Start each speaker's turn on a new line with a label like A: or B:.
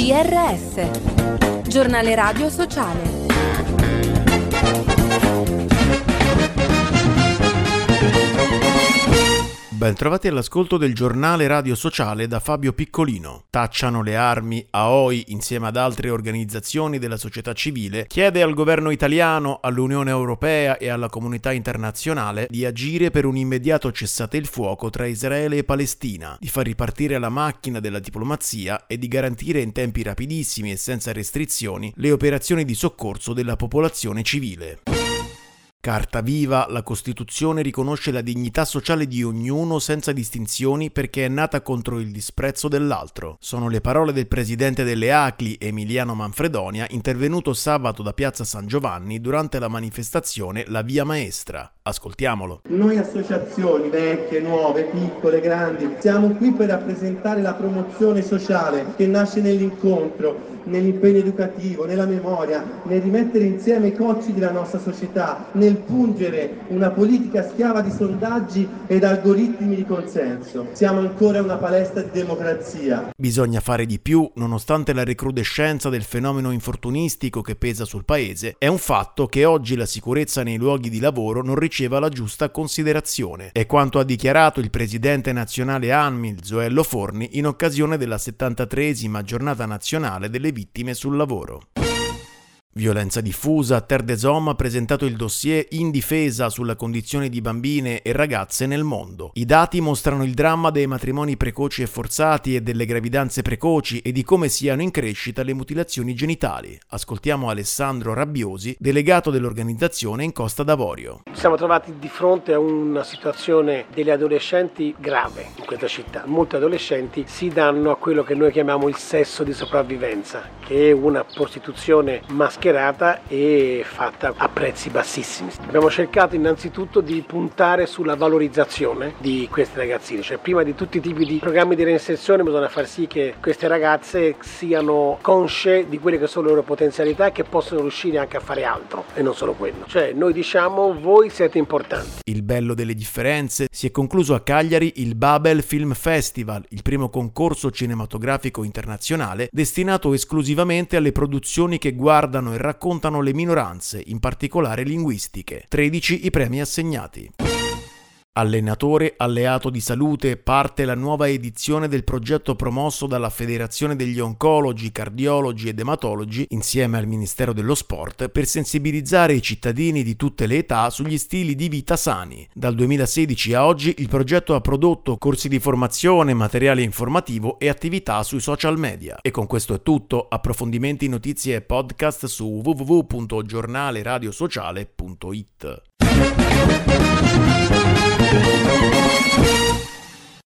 A: GRS, Giornale Radio Sociale.
B: Bentrovati all'ascolto del Giornale Radio Sociale da Fabio Piccolino. Tacciano le armi, AOI, insieme ad altre organizzazioni della società civile, chiede al governo italiano, all'Unione Europea e alla comunità internazionale di agire per un immediato cessate il fuoco tra Israele e Palestina, di far ripartire la macchina della diplomazia e di garantire in tempi rapidissimi e senza restrizioni le operazioni di soccorso della popolazione civile. Carta viva, la Costituzione riconosce la dignità sociale di ognuno senza distinzioni perché è nata contro il disprezzo dell'altro. Sono le parole del presidente delle ACLI, Emiliano Manfredonia, intervenuto sabato da Piazza San Giovanni durante la manifestazione La Via Maestra. Ascoltiamolo.
C: Noi associazioni, vecchie, nuove, piccole, grandi, siamo qui per rappresentare la promozione sociale che nasce nell'incontro, nell'impegno educativo, nella memoria, nel rimettere insieme i cocci della nostra società, nel pungere una politica schiava di sondaggi ed algoritmi di consenso. Siamo ancora una palestra di democrazia.
B: Bisogna fare di più, nonostante la recrudescenza del fenomeno infortunistico che pesa sul paese. È un fatto che oggi la sicurezza nei luoghi di lavoro non riceva la giusta considerazione. È quanto ha dichiarato il presidente nazionale ANMIL, Zoello Forni, in occasione della 73esima giornata nazionale delle vittime sul lavoro. Violenza diffusa, Terre des Hommes ha presentato il dossier In difesa sulla condizione di bambine e ragazze nel mondo. I dati mostrano il dramma dei matrimoni precoci e forzati e delle gravidanze precoci e di come siano in crescita le mutilazioni genitali. Ascoltiamo Alessandro Rabbiosi, delegato dell'organizzazione in Costa d'Avorio.
D: Ci siamo trovati di fronte a una situazione delle adolescenti grave in questa città. Molti adolescenti si danno a quello che noi chiamiamo il sesso di sopravvivenza, che è una prostituzione maschile e fatta a prezzi bassissimi. Abbiamo cercato innanzitutto di puntare sulla valorizzazione di queste ragazzine, cioè prima di tutti i tipi di programmi di reinserzione bisogna far sì che queste ragazze siano consce di quelle che sono le loro potenzialità e che possono riuscire anche a fare altro e non solo quello. Cioè noi diciamo voi siete importanti.
B: Il bello delle differenze. Si è concluso a Cagliari il Babel Film Festival, il primo concorso cinematografico internazionale destinato esclusivamente alle produzioni che guardano e raccontano le minoranze, in particolare linguistiche. 13 i premi assegnati. Allenatore alleato di salute, parte la nuova edizione del progetto promosso dalla Federazione degli Oncologi, Cardiologi ed Ematologi insieme al Ministero dello Sport per sensibilizzare i cittadini di tutte le età sugli stili di vita sani. Dal 2016 a oggi il progetto ha prodotto corsi di formazione, materiale informativo e attività sui social media. E con questo è tutto. Approfondimenti, notizie e podcast su www.giornaleradiosociale.it.